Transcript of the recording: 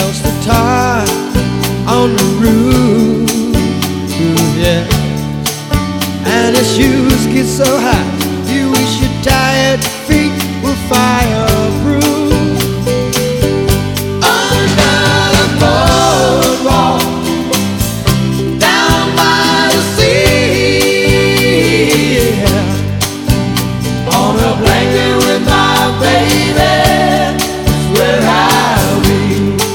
else the tar on the roof, yeah. And his shoes get so high